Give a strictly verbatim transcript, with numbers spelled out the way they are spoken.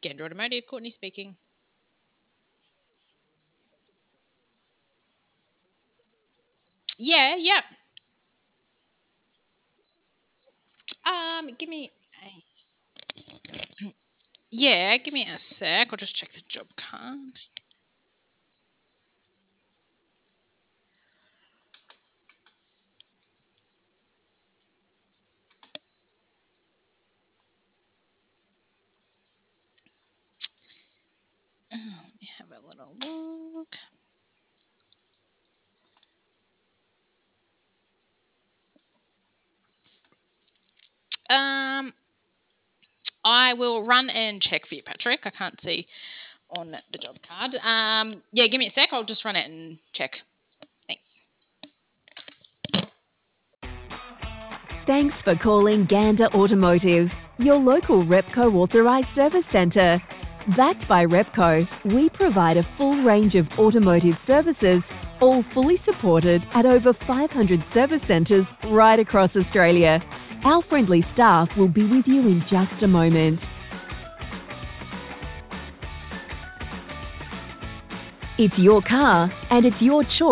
Gander Automotive, Courtney speaking. Yeah, yep. Um, give me a yeah, give me a sec. I'll just check the job card. Oh, let me have a little look. Um, I will run and check for you, Patrick. I can't see on the job card. Um, yeah, give me a sec. I'll just run it and check. Thanks. Thanks for calling Gander Automotive, your local Repco authorised service centre. Backed by Repco, we provide a full range of automotive services, all fully supported at over five hundred service centres right across Australia. Our friendly staff will be with you in just a moment. It's your car and it's your choice.